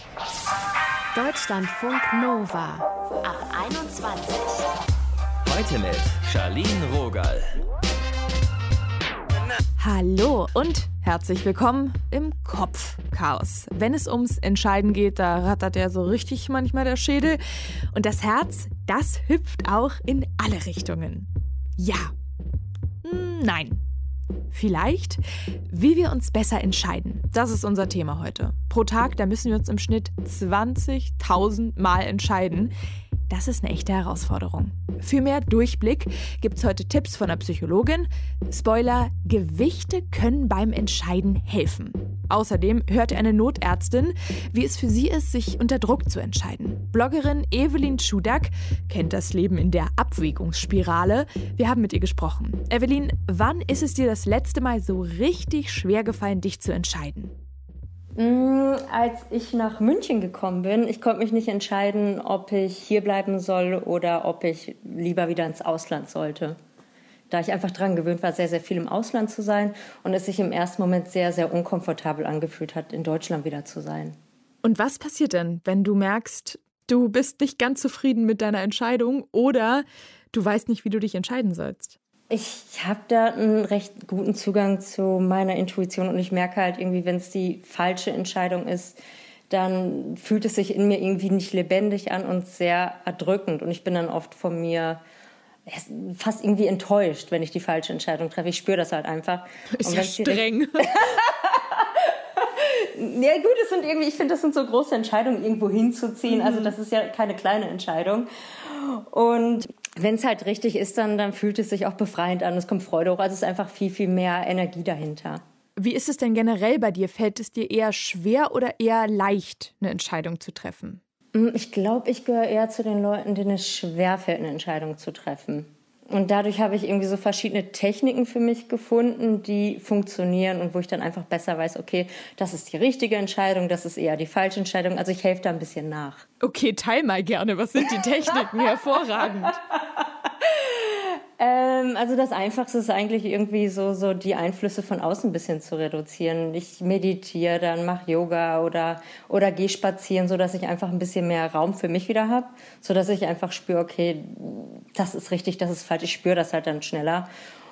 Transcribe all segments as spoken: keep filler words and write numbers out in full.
Deutschlandfunk Nova ab einundzwanzig. Heute mit Charlene Rogal. Hallo und herzlich willkommen im Kopfchaos. Wenn es ums Entscheiden geht, da rattert ja so richtig manchmal der Schädel. Und das Herz, das hüpft auch in alle Richtungen. Ja. Nein. Vielleicht, wie wir uns besser entscheiden. Das ist unser Thema heute. Pro Tag, da müssen wir uns im Schnitt zwanzigtausend Mal entscheiden. Das ist eine echte Herausforderung. Für mehr Durchblick gibt es heute Tipps von einer Psychologin. Spoiler, Gewichte können beim Entscheiden helfen. Außerdem hört ihr eine Notärztin, wie es für sie ist, sich unter Druck zu entscheiden. Bloggerin Evelyn Schudak kennt das Leben in der Abwägungsspirale. Wir haben mit ihr gesprochen. Evelyn, wann ist es dir das letzte Mal so richtig schwer gefallen, dich zu entscheiden? Als ich nach München gekommen bin, ich konnte mich nicht entscheiden, ob ich hier bleiben soll oder ob ich lieber wieder ins Ausland sollte. Da ich einfach daran gewöhnt war, sehr, sehr viel im Ausland zu sein und es sich im ersten Moment sehr, sehr unkomfortabel angefühlt hat, in Deutschland wieder zu sein. Und was passiert denn, wenn du merkst, du bist nicht ganz zufrieden mit deiner Entscheidung oder du weißt nicht, wie du dich entscheiden sollst? Ich habe da einen recht guten Zugang zu meiner Intuition und ich merke halt irgendwie, wenn es die falsche Entscheidung ist, dann fühlt es sich in mir irgendwie nicht lebendig an und sehr erdrückend. Und ich bin dann oft von mir fast irgendwie enttäuscht, wenn ich die falsche Entscheidung treffe. Ich spüre das halt einfach. Ist und ja streng. Ja gut, es sind irgendwie, ich finde, das sind so große Entscheidungen, irgendwo hinzuziehen. Mhm. Also das ist ja keine kleine Entscheidung. Und wenn es halt richtig ist, dann, dann fühlt es sich auch befreiend an. Es kommt Freude hoch. Also es ist einfach viel, viel mehr Energie dahinter. Wie ist es denn generell bei dir? Fällt es dir eher schwer oder eher leicht, eine Entscheidung zu treffen? Ich glaube, ich gehöre eher zu den Leuten, denen es schwerfällt, eine Entscheidung zu treffen. Und dadurch habe ich irgendwie so verschiedene Techniken für mich gefunden, die funktionieren und wo ich dann einfach besser weiß, okay, das ist die richtige Entscheidung, das ist eher die falsche Entscheidung. Also ich helfe da ein bisschen nach. Okay, teil mal gerne. Was sind die Techniken? Hervorragend. ähm, also das Einfachste ist eigentlich irgendwie so, so die Einflüsse von außen ein bisschen zu reduzieren. Ich meditiere, dann mache Yoga oder, oder gehe spazieren, sodass ich einfach ein bisschen mehr Raum für mich wieder habe, sodass ich einfach spüre, okay, das ist richtig, das ist falsch. Ich spüre das halt dann schneller.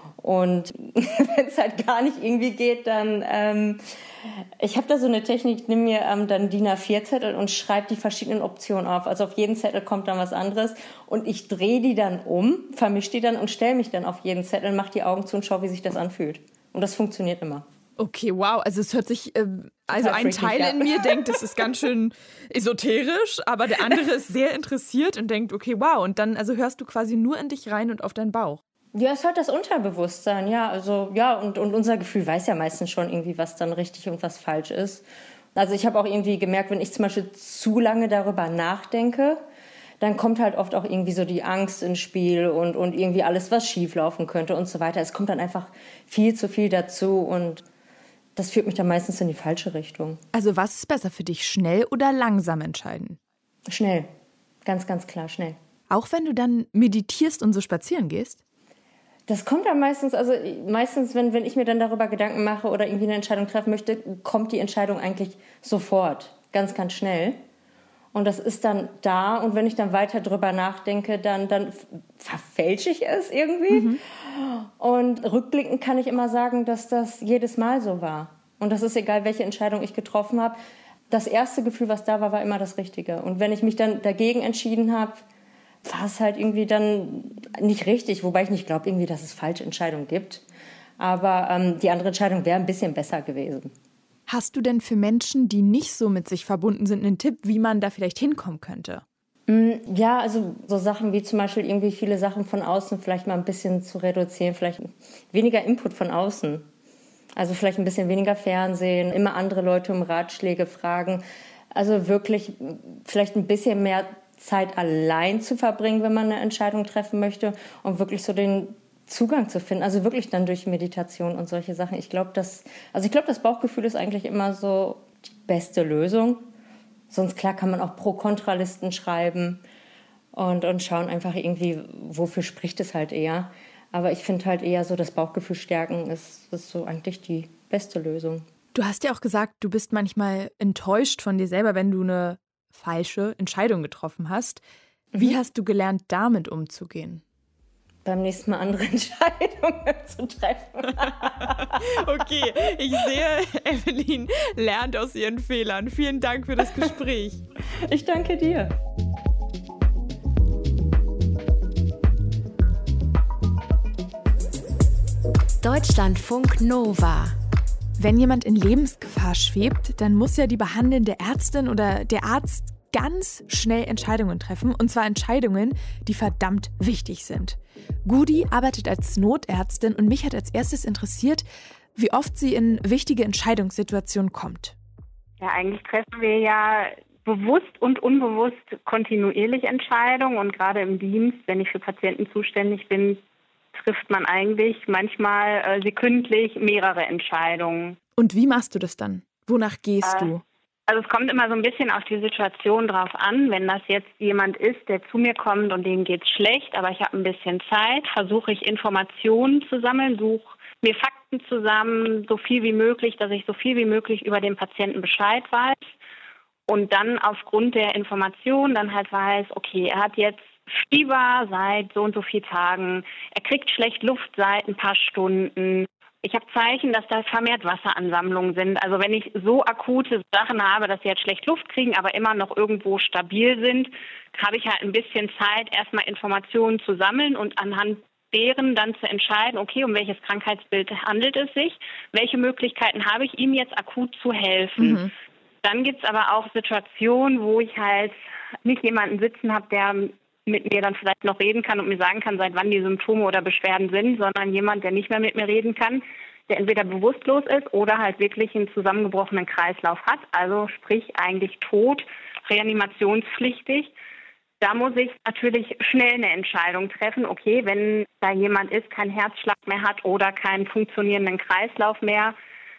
Und wenn es halt gar nicht irgendwie geht, dann, ähm, ich habe da so eine Technik, nimm mir ähm, dann D I N A vier Zettel und schreibe die verschiedenen Optionen auf. Also auf jeden Zettel kommt dann was anderes und ich drehe die dann um, vermische die dann und stelle mich dann auf jeden Zettel, mache die Augen zu und schaue, wie sich das anfühlt. Und das funktioniert immer. Okay, wow. Also es hört sich, äh, also ein Teil in mir denkt, das ist ganz schön esoterisch, aber der andere ist sehr interessiert und denkt, okay, wow. Und dann also hörst du quasi nur in dich rein und auf deinen Bauch. Ja, es ist halt das Unterbewusstsein, ja. Also ja, und, und unser Gefühl weiß ja meistens schon irgendwie, was dann richtig und was falsch ist. Also ich habe auch irgendwie gemerkt, wenn ich zum Beispiel zu lange darüber nachdenke, dann kommt halt oft auch irgendwie so die Angst ins Spiel und, und irgendwie alles, was schieflaufen könnte und so weiter. Es kommt dann einfach viel zu viel dazu und das führt mich dann meistens in die falsche Richtung. Also was ist besser für dich, schnell oder langsam entscheiden? Schnell, ganz, ganz klar, schnell. Auch wenn du dann meditierst und so spazieren gehst? Das kommt dann meistens, also meistens, wenn, wenn ich mir dann darüber Gedanken mache oder irgendwie eine Entscheidung treffen möchte, kommt die Entscheidung eigentlich sofort, ganz, ganz schnell. Und das ist dann da und wenn ich dann weiter drüber nachdenke, dann, dann verfälsche ich es irgendwie. Mhm. Und rückblickend kann ich immer sagen, dass das jedes Mal so war. Und das ist egal, welche Entscheidung ich getroffen habe. Das erste Gefühl, was da war, war immer das Richtige. Und wenn ich mich dann dagegen entschieden habe, war es halt irgendwie dann nicht richtig. Wobei ich nicht glaube, irgendwie, dass es falsche Entscheidungen gibt. Aber ähm, die andere Entscheidung wäre ein bisschen besser gewesen. Hast du denn für Menschen, die nicht so mit sich verbunden sind, einen Tipp, wie man da vielleicht hinkommen könnte? Ja, also so Sachen wie zum Beispiel irgendwie viele Sachen von außen vielleicht mal ein bisschen zu reduzieren, vielleicht weniger Input von außen. Also vielleicht ein bisschen weniger Fernsehen, immer andere Leute um Ratschläge fragen. Also wirklich vielleicht ein bisschen mehr Zeit allein zu verbringen, wenn man eine Entscheidung treffen möchte und wirklich so den Zugang zu finden. Also wirklich dann durch Meditation und solche Sachen. Ich glaube, das, also ich glaube, das Bauchgefühl ist eigentlich immer so die beste Lösung. Sonst klar kann man auch Pro-Kontra-Listen schreiben und, und schauen einfach irgendwie, wofür spricht es halt eher. Aber ich finde halt eher so, das Bauchgefühl stärken ist, ist so eigentlich die beste Lösung. Du hast ja auch gesagt, du bist manchmal enttäuscht von dir selber, wenn du eine falsche Entscheidung getroffen hast. Wie mhm. hast du gelernt, damit umzugehen? Beim nächsten Mal andere Entscheidungen zu treffen. Okay, ich sehe, Evelyn lernt aus ihren Fehlern. Vielen Dank für das Gespräch. Ich danke dir. Deutschlandfunk Nova. Wenn jemand in Lebensgefahr schwebt, dann muss ja die behandelnde Ärztin oder der Arzt ganz schnell Entscheidungen treffen. Und zwar Entscheidungen, die verdammt wichtig sind. Gudi arbeitet als Notärztin und mich hat als erstes interessiert, wie oft sie in wichtige Entscheidungssituationen kommt. Ja, eigentlich treffen wir ja bewusst und unbewusst kontinuierlich Entscheidungen. Und gerade im Dienst, wenn ich für Patienten zuständig bin, trifft man eigentlich manchmal äh, sekündlich mehrere Entscheidungen. Und wie machst du das dann? Wonach gehst äh, du? Also es kommt immer so ein bisschen auf die Situation drauf an. Wenn das jetzt jemand ist, der zu mir kommt und dem geht's schlecht, aber ich habe ein bisschen Zeit, versuche ich Informationen zu sammeln, suche mir Fakten zusammen, so viel wie möglich, dass ich so viel wie möglich über den Patienten Bescheid weiß. Und dann aufgrund der Information dann halt weiß, okay, er hat jetzt Fieber seit so und so vielen Tagen, er kriegt schlecht Luft seit ein paar Stunden. Ich habe Zeichen, dass da vermehrt Wasseransammlungen sind. Also wenn ich so akute Sachen habe, dass sie jetzt schlecht Luft kriegen, aber immer noch irgendwo stabil sind, habe ich halt ein bisschen Zeit, erstmal Informationen zu sammeln und anhand deren dann zu entscheiden, okay, um welches Krankheitsbild handelt es sich, welche Möglichkeiten habe ich, ihm jetzt akut zu helfen. Mhm. Dann gibt es aber auch Situationen, wo ich halt nicht jemanden sitzen habe, der mit mir dann vielleicht noch reden kann und mir sagen kann, seit wann die Symptome oder Beschwerden sind, sondern jemand, der nicht mehr mit mir reden kann, der entweder bewusstlos ist oder halt wirklich einen zusammengebrochenen Kreislauf hat, also sprich eigentlich tot, reanimationspflichtig. Da muss ich natürlich schnell eine Entscheidung treffen, okay, wenn da jemand ist, keinen Herzschlag mehr hat oder keinen funktionierenden Kreislauf mehr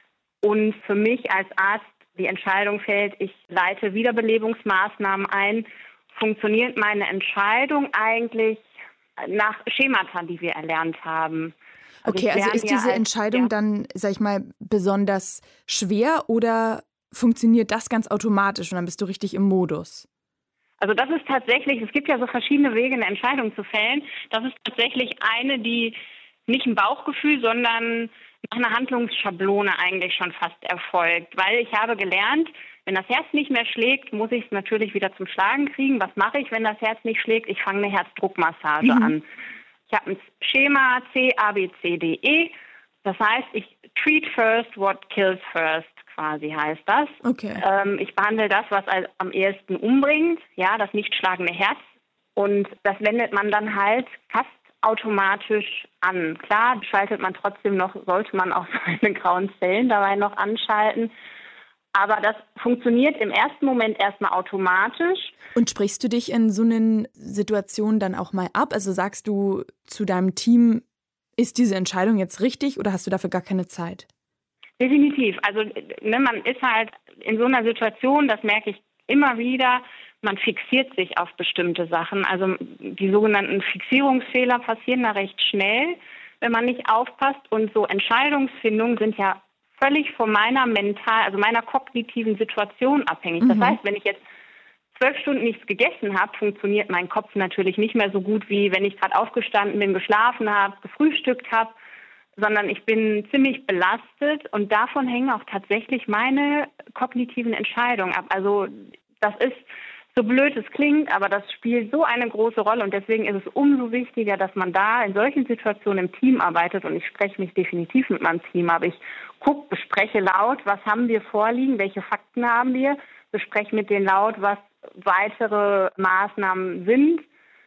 und für mich als Arzt die Entscheidung fällt, ich leite Wiederbelebungsmaßnahmen ein, funktioniert meine Entscheidung eigentlich nach Schemata, die wir erlernt haben. Also okay, also ist diese ja als, Entscheidung ja. dann, sag ich mal, besonders schwer oder funktioniert das ganz automatisch und dann bist du richtig im Modus? Also das ist tatsächlich, es gibt ja so verschiedene Wege, eine Entscheidung zu fällen. Das ist tatsächlich eine, die nicht ein Bauchgefühl, sondern nach einer Handlungsschablone eigentlich schon fast erfolgt. Weil ich habe gelernt, wenn das Herz nicht mehr schlägt, muss ich es natürlich wieder zum Schlagen kriegen. Was mache ich, wenn das Herz nicht schlägt? Ich fange eine Herzdruckmassage mhm. an. Ich habe ein Schema C, A, B, C, D, E. Das heißt, ich treat first what kills first, quasi heißt das. Okay. Ähm, ich behandle das, was am ehesten umbringt, ja, das nicht schlagende Herz. Und das wendet man dann halt fast automatisch an. Klar, schaltet man trotzdem noch, sollte man auch seine grauen Zellen dabei noch anschalten. Aber das funktioniert im ersten Moment erstmal automatisch. Und sprichst du dich in so einer Situation dann auch mal ab? Also sagst du zu deinem Team, ist diese Entscheidung jetzt richtig oder hast du dafür gar keine Zeit? Definitiv. Also ne, man ist halt in so einer Situation, das merke ich immer wieder, man fixiert sich auf bestimmte Sachen. Also die sogenannten Fixierungsfehler passieren da recht schnell, wenn man nicht aufpasst. Und so Entscheidungsfindungen sind ja völlig von meiner mental, also meiner kognitiven Situation abhängig. Das mhm. heißt, wenn ich jetzt zwölf Stunden nichts gegessen habe, funktioniert mein Kopf natürlich nicht mehr so gut, wie wenn ich gerade aufgestanden bin, geschlafen habe, gefrühstückt habe, sondern ich bin ziemlich belastet und davon hängen auch tatsächlich meine kognitiven Entscheidungen ab. Also das ist, so blöd es klingt, aber das spielt so eine große Rolle und deswegen ist es umso wichtiger, dass man da in solchen Situationen im Team arbeitet und ich spreche mich definitiv mit meinem Team ab. Ich gucke, bespreche laut, was haben wir vorliegen, welche Fakten haben wir, bespreche mit denen laut, was weitere Maßnahmen sind.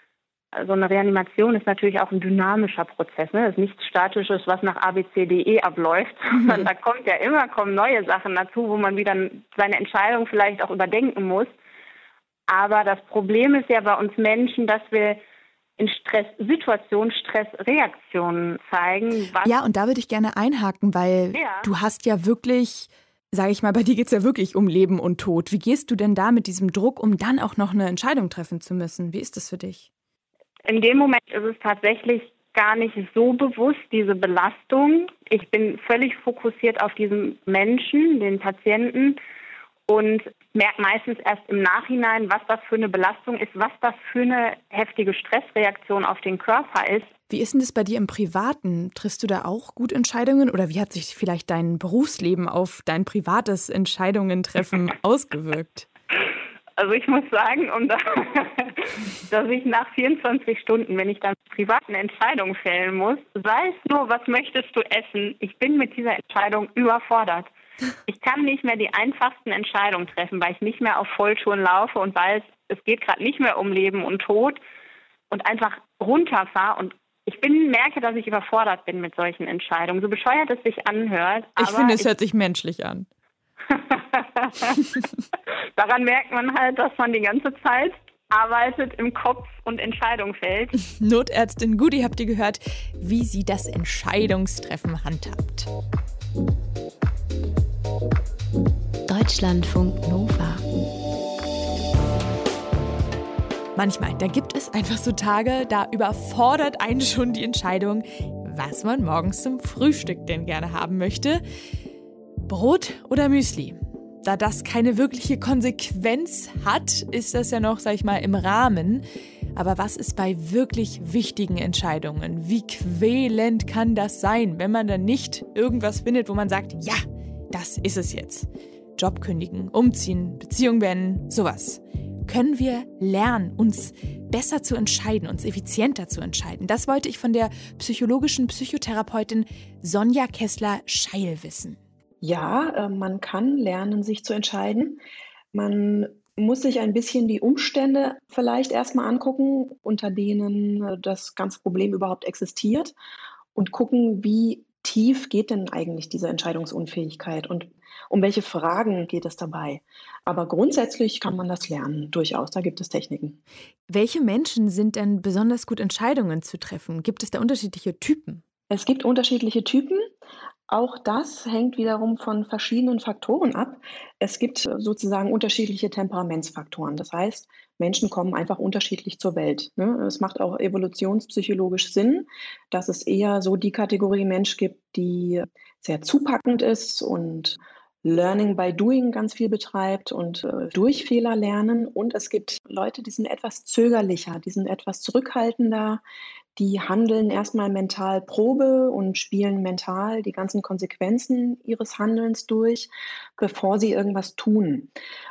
Also eine Reanimation ist natürlich auch ein dynamischer Prozess, ne? Das ist nichts Statisches, was nach A, B, C, D, E abläuft, sondern mhm. da kommt ja immer kommen neue Sachen dazu, wo man wieder seine Entscheidung vielleicht auch überdenken muss. Aber das Problem ist ja bei uns Menschen, dass wir in Stresssituationen Stressreaktionen zeigen. Was ja, und da würde ich gerne einhaken, weil ja. du hast ja wirklich, sage ich mal, bei dir geht es ja wirklich um Leben und Tod. Wie gehst du denn da mit diesem Druck, um dann auch noch eine Entscheidung treffen zu müssen? Wie ist das für dich? In dem Moment ist es tatsächlich gar nicht so bewusst, diese Belastung. Ich bin völlig fokussiert auf diesen Menschen, den Patienten, und merke meistens erst im Nachhinein, was das für eine Belastung ist, was das für eine heftige Stressreaktion auf den Körper ist. Wie ist denn das bei dir im Privaten? Triffst du da auch gut Entscheidungen oder wie hat sich vielleicht dein Berufsleben auf dein privates Entscheidungen-Treffen ausgewirkt? Also ich muss sagen, um da, dass ich nach vierundzwanzig Stunden, wenn ich dann privat eine Entscheidung fällen muss, sei es nur, was möchtest du essen, ich bin mit dieser Entscheidung überfordert. Ich kann nicht mehr die einfachsten Entscheidungen treffen, weil ich nicht mehr auf Vollschuhen laufe und weiß, es geht gerade nicht mehr um Leben und Tod und einfach runterfahre. Und ich bin, merke, dass ich überfordert bin mit solchen Entscheidungen. So bescheuert es sich anhört. Ich aber finde, es ich hört sich menschlich an. Daran merkt man halt, dass man die ganze Zeit arbeitet, im Kopf und Entscheidungen fällt. Notärztin Gudi, habt ihr gehört, wie sie das Entscheidungstreffen handhabt. Deutschlandfunk Nova. Manchmal, da gibt es einfach so Tage, da überfordert einen schon die Entscheidung, was man morgens zum Frühstück denn gerne haben möchte. Brot oder Müsli? Da das keine wirkliche Konsequenz hat, ist das ja noch, sag ich mal, im Rahmen. Aber was ist bei wirklich wichtigen Entscheidungen? Wie quälend kann das sein, wenn man dann nicht irgendwas findet, wo man sagt, ja, das ist es jetzt. Job kündigen, umziehen, Beziehung beenden, sowas. Können wir lernen, uns besser zu entscheiden, uns effizienter zu entscheiden? Das wollte ich von der psychologischen Psychotherapeutin Sonja Kessler-Scheil wissen. Ja, äh, man kann lernen, sich zu entscheiden. Man muss sich ein bisschen die Umstände vielleicht erstmal angucken, unter denen äh, das ganze Problem überhaupt existiert und gucken, wie tief geht denn eigentlich diese Entscheidungsunfähigkeit und um welche Fragen geht es dabei. Aber grundsätzlich kann man das lernen, durchaus. Da gibt es Techniken. Welche Menschen sind denn besonders gut, Entscheidungen zu treffen? Gibt es da unterschiedliche Typen? Es gibt unterschiedliche Typen. Auch das hängt wiederum von verschiedenen Faktoren ab. Es gibt sozusagen unterschiedliche Temperamentsfaktoren. Das heißt, Menschen kommen einfach unterschiedlich zur Welt. Ne? Es macht auch evolutionspsychologisch Sinn, dass es eher so die Kategorie Mensch gibt, die sehr zupackend ist und Learning by Doing ganz viel betreibt und äh, durch Fehler lernen. Und es gibt Leute, die sind etwas zögerlicher, die sind etwas zurückhaltender, die handeln erstmal mental Probe und spielen mental die ganzen Konsequenzen ihres Handelns durch, bevor sie irgendwas tun.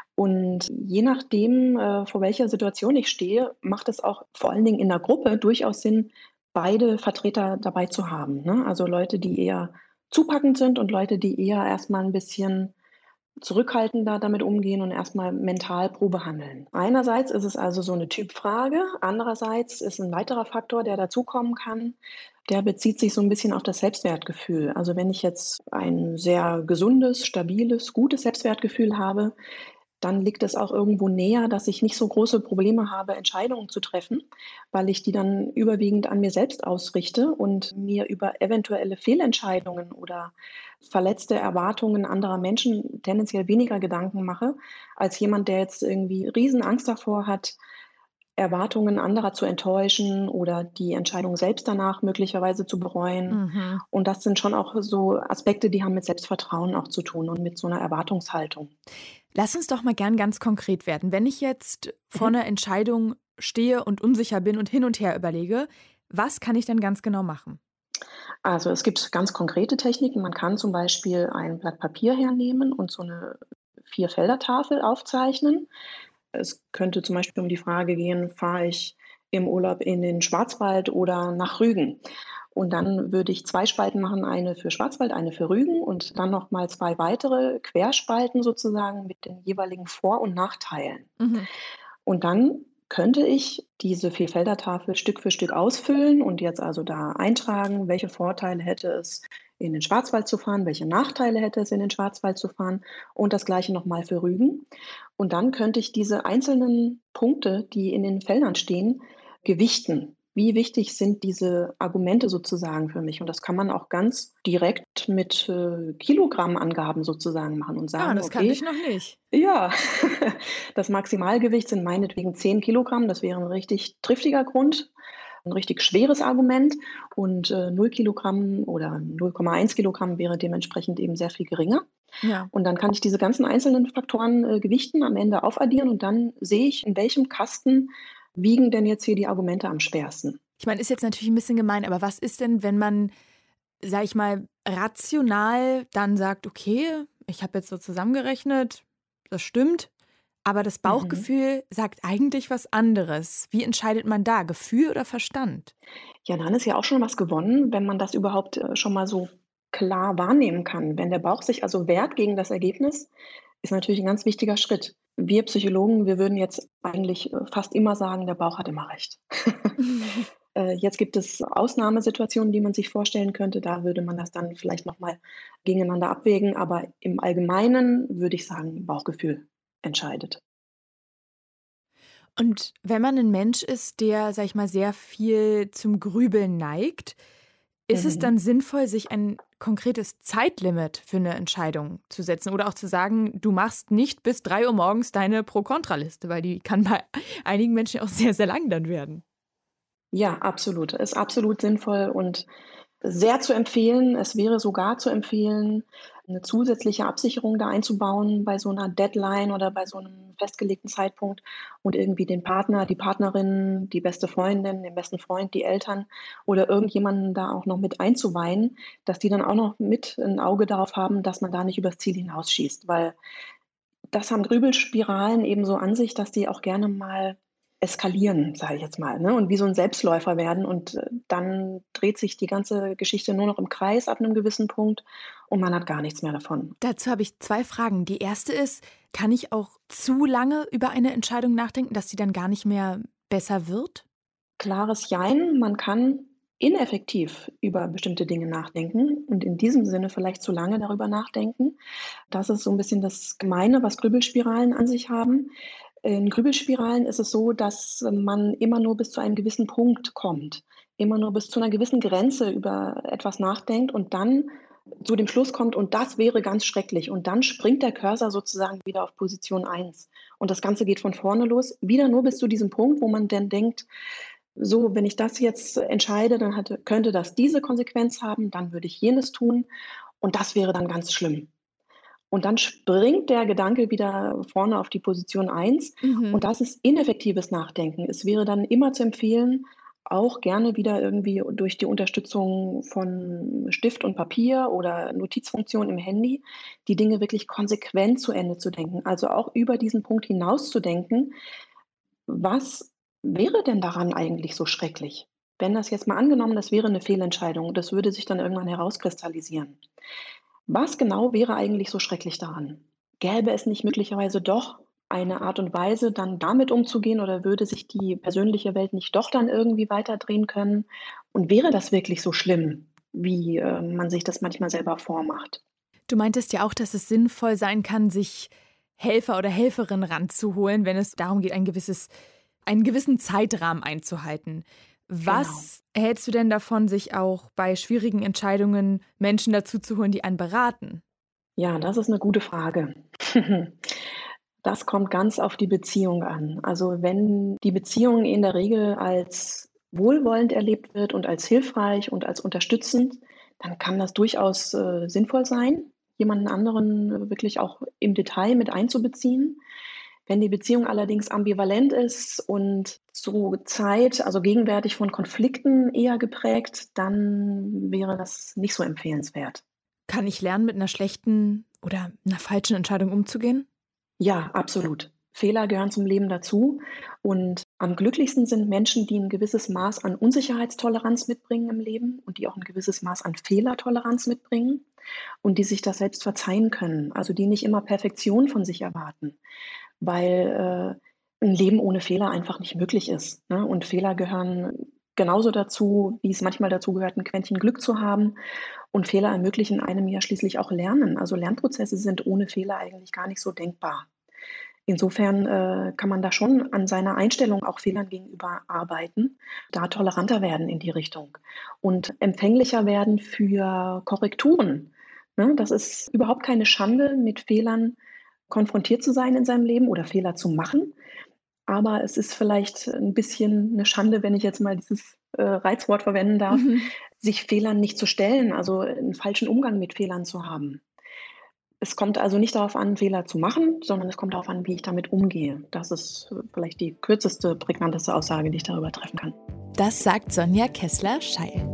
Und je nachdem, äh, vor welcher Situation ich stehe, macht es auch vor allen Dingen in der Gruppe durchaus Sinn, beide Vertreter dabei zu haben. Ne? Also Leute, die eher zupackend sind und Leute, die eher erstmal ein bisschen zurückhaltender damit umgehen und erstmal mental Probe handeln. Einerseits ist es also so eine Typfrage, andererseits ist ein weiterer Faktor, der dazukommen kann, der bezieht sich so ein bisschen auf das Selbstwertgefühl. Also wenn ich jetzt ein sehr gesundes, stabiles, gutes Selbstwertgefühl habe, dann liegt es auch irgendwo näher, dass ich nicht so große Probleme habe, Entscheidungen zu treffen, weil ich die dann überwiegend an mir selbst ausrichte und mir über eventuelle Fehlentscheidungen oder verletzte Erwartungen anderer Menschen tendenziell weniger Gedanken mache, als jemand, der jetzt irgendwie Riesenangst davor hat, Erwartungen anderer zu enttäuschen oder die Entscheidung selbst danach möglicherweise zu bereuen. Mhm. Und das sind schon auch so Aspekte, die haben mit Selbstvertrauen auch zu tun und mit so einer Erwartungshaltung. Lass uns doch mal gern ganz konkret werden. Wenn ich jetzt vor einer Entscheidung stehe und unsicher bin und hin und her überlege, was kann ich denn ganz genau machen? Also es gibt ganz konkrete Techniken. Man kann zum Beispiel ein Blatt Papier hernehmen und so eine Vierfelder-Tafel aufzeichnen. Es könnte zum Beispiel um die Frage gehen, fahre ich im Urlaub in den Schwarzwald oder nach Rügen? Und dann würde ich zwei Spalten machen, eine für Schwarzwald, eine für Rügen und dann nochmal zwei weitere Querspalten sozusagen mit den jeweiligen Vor- und Nachteilen. Mhm. Und dann könnte ich diese Vierfelder-Tafel Stück für Stück ausfüllen und jetzt also da eintragen, welche Vorteile hätte es, in den Schwarzwald zu fahren, welche Nachteile hätte es, in den Schwarzwald zu fahren und das gleiche nochmal für Rügen. Und dann könnte ich diese einzelnen Punkte, die in den Feldern stehen, gewichten. Wie wichtig sind diese Argumente sozusagen für mich? Und das kann man auch ganz direkt mit äh, Kilogrammangaben sozusagen machen und sagen, Ah, das okay, kannte ich noch nicht. ja, das Maximalgewicht sind meinetwegen zehn Kilogramm. Das wäre ein richtig triftiger Grund. ein richtig schweres Argument und äh, null Kilogramm oder null Komma eins Kilogramm wäre dementsprechend eben sehr viel geringer. Ja. Und dann kann ich diese ganzen einzelnen Faktoren äh, gewichten, am Ende aufaddieren und dann sehe ich, in welchem Kasten wiegen denn jetzt hier die Argumente am schwersten. Ich meine, ist jetzt natürlich ein bisschen gemein, aber was ist denn, wenn man, sag ich mal, rational dann sagt, okay, ich habe jetzt so zusammengerechnet, das stimmt, aber das Bauchgefühl mhm. sagt eigentlich was anderes. Wie entscheidet man da, Gefühl oder Verstand? Ja, dann ist ja auch schon was gewonnen, wenn man das überhaupt äh, schon mal so klar wahrnehmen kann. Wenn der Bauch sich also wehrt gegen das Ergebnis, ist natürlich ein ganz wichtiger Schritt. Wir Psychologen, wir würden jetzt eigentlich äh, fast immer sagen, der Bauch hat immer recht. Äh, Jetzt gibt es Ausnahmesituationen, die man sich vorstellen könnte. Da würde man das dann vielleicht noch mal gegeneinander abwägen. Aber im Allgemeinen würde ich sagen, Bauchgefühl entscheidet. Und wenn man ein Mensch ist, der, sag ich mal, sehr viel zum Grübeln neigt, ist es Mhm. dann sinnvoll, sich ein konkretes Zeitlimit für eine Entscheidung zu setzen oder auch zu sagen, du machst nicht bis drei Uhr morgens deine Pro-Kontra-Liste, weil die kann bei einigen Menschen auch sehr, sehr lang dann werden. Ja, absolut. Ist absolut sinnvoll und sehr zu empfehlen. Es wäre sogar zu empfehlen, eine zusätzliche Absicherung da einzubauen bei so einer Deadline oder bei so einem festgelegten Zeitpunkt und irgendwie den Partner, die Partnerin, die beste Freundin, den besten Freund, die Eltern oder irgendjemanden da auch noch mit einzuweihen, dass die dann auch noch mit ein Auge darauf haben, dass man da nicht übers Ziel hinausschießt. Weil das haben Grübelspiralen eben so an sich, dass die auch gerne mal eskalieren, sage ich jetzt mal, ne, und wie so 'n Selbstläufer werden und, äh, dann dreht sich die ganze Geschichte nur noch im Kreis ab 'nem gewissen Punkt und man hat gar nichts mehr davon. Dazu habe ich zwei Fragen. Die erste ist, kann ich auch zu lange über eine Entscheidung nachdenken, dass sie dann gar nicht mehr besser wird? Klares Jein, man kann ineffektiv über bestimmte Dinge nachdenken und in diesem Sinne vielleicht zu lange darüber nachdenken. Das ist so 'n bisschen das Gemeine, was Grübelspiralen an sich haben. In Grübelspiralen ist es so, dass man immer nur bis zu einem gewissen Punkt kommt, immer nur bis zu einer gewissen Grenze über etwas nachdenkt und dann zu dem Schluss kommt: „Und das wäre ganz schrecklich.“ Und dann springt der Cursor sozusagen wieder auf Position eins. Und das Ganze geht von vorne los, wieder nur bis zu diesem Punkt, wo man dann denkt: „So, wenn ich das jetzt entscheide, dann hatte könnte das diese Konsequenz haben, dann würde ich jenes tun und das wäre dann ganz schlimm.“ Und dann springt der Gedanke wieder vorne auf die Position eins und Mhm. das ist ineffektives Nachdenken. Es wäre dann immer zu empfehlen, auch gerne wieder irgendwie durch die Unterstützung von Stift und Papier oder Notizfunktion im Handy, die Dinge wirklich konsequent zu Ende zu denken. Also auch über diesen Punkt hinaus zu denken: „Was wäre denn daran eigentlich so schrecklich?“ Wenn das jetzt mal angenommen, das wäre eine Fehlentscheidung, das würde sich dann irgendwann herauskristallisieren. Was genau wäre eigentlich so schrecklich daran? Gäbe es nicht möglicherweise doch eine Art und Weise, dann damit umzugehen oder würde sich die persönliche Welt nicht doch dann irgendwie weiterdrehen können? Und wäre das wirklich so schlimm, wie, äh, man sich das manchmal selber vormacht? Du meintest ja auch, dass es sinnvoll sein kann, sich Helfer oder Helferin ranzuholen, wenn es darum geht, ein gewisses, einen gewissen Zeitrahmen einzuhalten. Genau. Was hältst du denn davon, sich auch bei schwierigen Entscheidungen Menschen dazu zu holen, die einen beraten? Ja, das ist eine gute Frage. Das kommt ganz auf die Beziehung an. Also, wenn die Beziehung in der Regel als wohlwollend erlebt wird und als hilfreich und als unterstützend, dann kann das durchaus, äh, sinnvoll sein, jemanden anderen äh, wirklich auch im Detail mit einzubeziehen. Wenn die Beziehung allerdings ambivalent ist und zu Zeit also gegenwärtig von Konflikten eher geprägt, dann wäre das nicht so empfehlenswert. Kann ich lernen, mit einer schlechten oder einer falschen Entscheidung umzugehen? Ja, absolut. Fehler gehören zum Leben dazu und am glücklichsten sind Menschen, die ein gewisses Maß an Unsicherheitstoleranz mitbringen im Leben und die auch ein gewisses Maß an Fehlertoleranz mitbringen und die sich das selbst verzeihen können, also die nicht immer Perfektion von sich erwarten, weil, äh, 'n Leben ohne Fehler einfach nicht möglich ist, ne? Und Fehler gehören genauso dazu, wie es manchmal dazu gehört, ein Quäntchen Glück zu haben. Und Fehler ermöglichen einem ja schließlich auch Lernen. Also, Lernprozesse sind ohne Fehler eigentlich gar nicht so denkbar. Insofern, äh, kann man da schon an seiner Einstellung auch Fehlern gegenüber arbeiten, da toleranter werden in die Richtung und empfänglicher werden für Korrekturen, ne? Das ist überhaupt keine Schande, mit Fehlern konfrontiert zu sein in seinem Leben oder Fehler zu machen. Aber es ist vielleicht ein bisschen eine Schande, wenn ich jetzt mal dieses äh, Reizwort verwenden darf, mhm. sich Fehlern nicht zu stellen, also einen falschen Umgang mit Fehlern zu haben. Es kommt also nicht darauf an, Fehler zu machen, sondern es kommt darauf an, wie ich damit umgehe. Das ist vielleicht die kürzeste, prägnanteste Aussage, die ich darüber treffen kann. Das sagt Sonja Kessler-Scheil.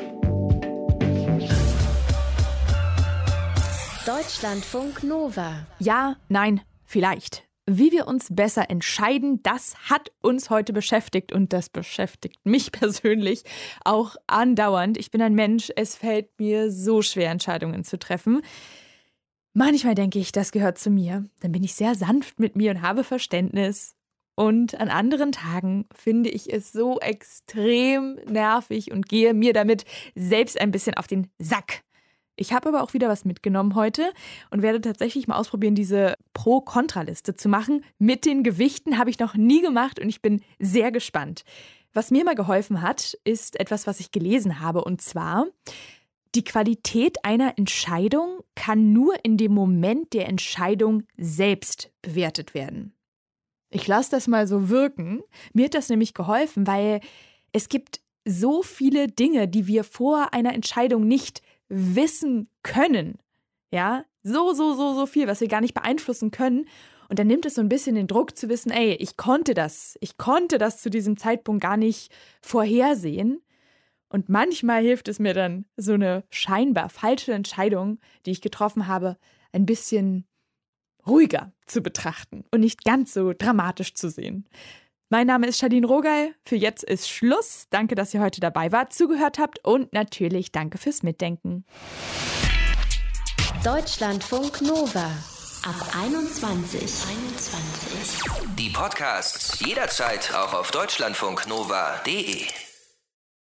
Deutschlandfunk Nova. Ja, nein, vielleicht. Wie wir uns besser entscheiden, das hat uns heute beschäftigt und das beschäftigt mich persönlich auch andauernd. Ich bin ein Mensch, es fällt mir so schwer, Entscheidungen zu treffen. Manchmal denke ich, das gehört zu mir. Dann bin ich sehr sanft mit mir und habe Verständnis. Und an anderen Tagen finde ich es so extrem nervig und gehe mir damit selbst ein bisschen auf den Sack. Ich habe aber auch wieder was mitgenommen heute und werde tatsächlich mal ausprobieren, diese Pro-Kontra-Liste zu machen. Mit den Gewichten habe ich noch nie gemacht und ich bin sehr gespannt. Was mir mal geholfen hat, ist etwas, was ich gelesen habe, und zwar: Die Qualität einer Entscheidung kann nur in dem Moment der Entscheidung selbst bewertet werden. Ich lasse das mal so wirken. Mir hat das nämlich geholfen, weil es gibt so viele Dinge, die wir vor einer Entscheidung nicht wissen können. Ja, so, so, so, so viel, was wir gar nicht beeinflussen können. Und dann nimmt es so ein bisschen den Druck zu wissen, ey, ich konnte das, ich konnte das zu diesem Zeitpunkt gar nicht vorhersehen. Und manchmal hilft es mir dann, so eine scheinbar falsche Entscheidung, die ich getroffen habe, ein bisschen ruhiger zu betrachten und nicht ganz so dramatisch zu sehen. Mein Name ist Charlene Rogal. Für jetzt ist Schluss. Danke, dass ihr heute dabei wart, zugehört habt und natürlich danke fürs Mitdenken. Deutschlandfunk Nova. Ab einundzwanzig. einundzwanzig. Die Podcasts jederzeit auch auf deutschlandfunknova punkt de.